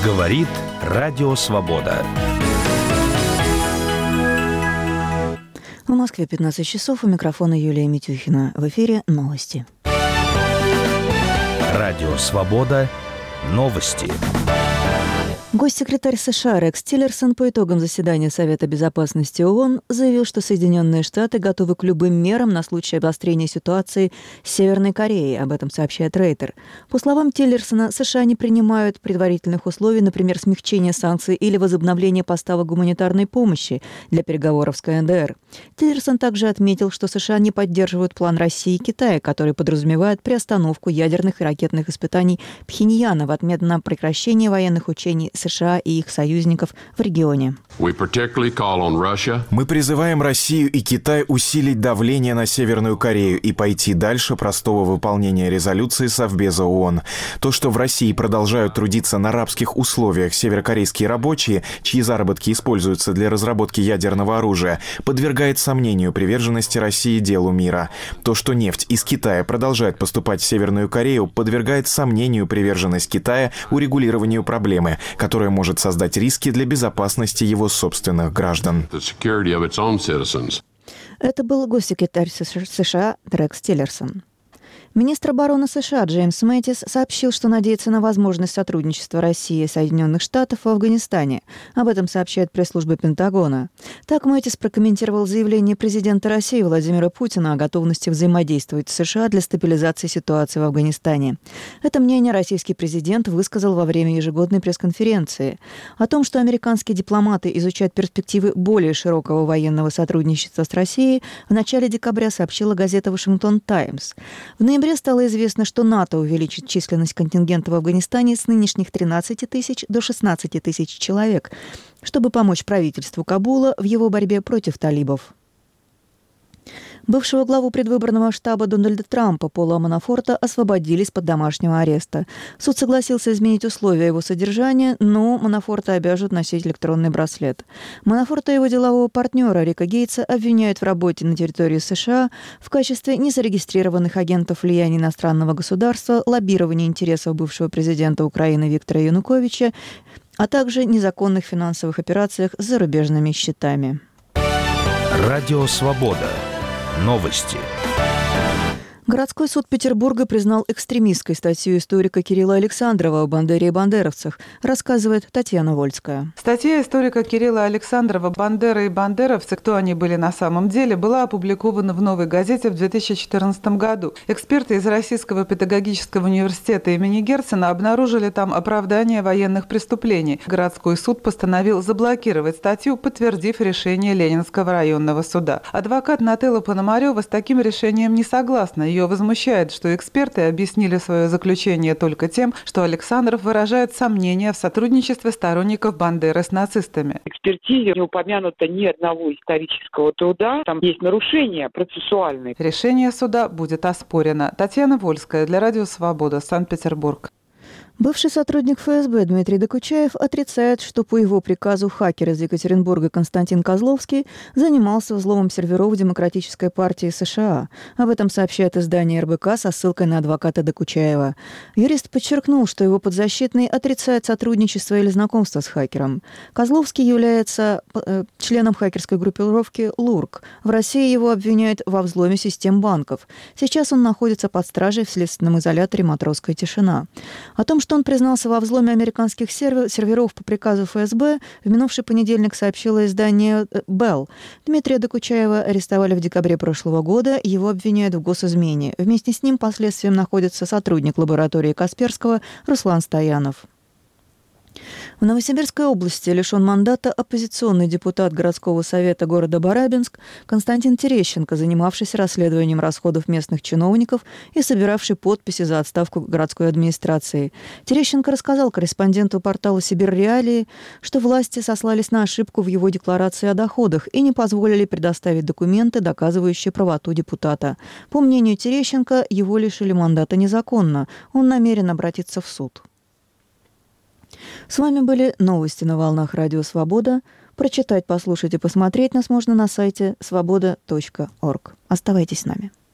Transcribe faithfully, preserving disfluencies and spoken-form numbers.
Говорит Радио Свобода. В Москве пятнадцать часов, у микрофона Юлия Митюхина. В эфире новости. Радио Свобода. Новости. Госсекретарь США Рекс Тиллерсон по итогам заседания Совета безопасности ООН заявил, что Соединенные Штаты готовы к любым мерам на случай обострения ситуации с Северной Кореей. Об этом сообщает Рейтер. По словам Тиллерсона, США не принимают предварительных условий, например, смягчения санкций или возобновления поставок гуманитарной помощи для переговоров с КНДР. Тиллерсон также отметил, что США не поддерживают план России и Китая, который подразумевает приостановку ядерных и ракетных испытаний Пхеньяна в ответ на прекращение военных учений США и их союзников в регионе. Мы призываем Россию и Китай усилить давление на Северную Корею и пойти дальше простого выполнения резолюции Совбеза ООН. То, что в России продолжают трудиться на рабских условиях северокорейские рабочие, чьи заработки используются для разработки ядерного оружия, подвергает сомнению приверженности России делу мира. То, что нефть из Китая продолжает поступать в Северную Корею, подвергает сомнению приверженность Китая урегулированию проблемы, которая может создать риски для безопасности его собственных граждан. Это был госсекретарь США Рекс Тиллерсон. Министр обороны США Джеймс Мэттис сообщил, что надеется на возможность сотрудничества России и Соединенных Штатов в Афганистане. Об этом сообщает пресс-служба Пентагона. Так Мэттис прокомментировал заявление президента России Владимира Путина о готовности взаимодействовать с США для стабилизации ситуации в Афганистане. Это мнение российский президент высказал во время ежегодной пресс-конференции. О том, что американские дипломаты изучают перспективы более широкого военного сотрудничества с Россией, в начале декабря сообщила газета «Вашингтон Таймс». В ноябре стало известно, что НАТО увеличит численность контингента в Афганистане с нынешних тринадцати тысяч до шестнадцати тысяч человек, чтобы помочь правительству Кабула в его борьбе против талибов. Бывшего главу предвыборного штаба Дональда Трампа Пола Манафорта освободили из-под домашнего ареста. Суд согласился изменить условия его содержания, но Манафорта обяжут носить электронный браслет. Манафорта и его делового партнера Рика Гейтса обвиняют в работе на территории США в качестве незарегистрированных агентов влияния иностранного государства, лоббирования интересов бывшего президента Украины Виктора Януковича, а также незаконных финансовых операциях с зарубежными счетами. Радио Свобода. Новости. Городской суд Петербурга признал экстремистской статью историка Кирилла Александрова о Бандере и бандеровцах, рассказывает Татьяна Вольская. Статья историка Кирилла Александрова «Бандера и бандеровцы. Кто они были на самом деле» была опубликована в «Новой газете» в две тысячи четырнадцатом году. Эксперты из Российского педагогического университета имени Герцена обнаружили там оправдание военных преступлений. Городской суд постановил заблокировать статью, подтвердив решение Ленинского районного суда. Адвокат Нателла Пономарева с таким решением не согласна. Ее возмущает, что эксперты объяснили свое заключение только тем, что Александров выражает сомнения в сотрудничестве сторонников Бандеры с нацистами. В экспертизе не упомянуто ни одного исторического труда. Там есть нарушения процессуальные. Решение суда будет оспорено. Татьяна Вольская для Радио Свобода, Санкт-Петербург. Бывший сотрудник ФСБ Дмитрий Докучаев отрицает, что по его приказу хакер из Екатеринбурга Константин Козловский занимался взломом серверов Демократической партии США. Об этом сообщает издание эр бэ ка со ссылкой на адвоката Докучаева. Юрист подчеркнул, что его подзащитный отрицает сотрудничество или знакомство с хакером. Козловский является э, членом хакерской группировки ЛУРК. В России его обвиняют во взломе систем банков. Сейчас он находится под стражей в следственном изоляторе «Матросская тишина». О том, что он признался во взломе американских сервер, серверов по приказу эф эс бэ, в минувший понедельник сообщило издание «Белл». Дмитрия Докучаева арестовали в декабре прошлого года, его обвиняют в госизмене. Вместе с ним по следствиям находится сотрудник лаборатории Касперского Руслан Стоянов. В Новосибирской области лишен мандата оппозиционный депутат городского совета города Барабинск Константин Терещенко, занимавшийся расследованием расходов местных чиновников и собиравший подписи за отставку городской администрации. Терещенко рассказал корреспонденту портала «Сибирь-Реалии», что власти сослались на ошибку в его декларации о доходах и не позволили предоставить документы, доказывающие правоту депутата. По мнению Терещенко, его лишили мандата незаконно. Он намерен обратиться в суд. С вами были новости на волнах Радио Свобода. Прочитать, послушать и посмотреть нас можно на сайте свобода точка орг. Оставайтесь с нами.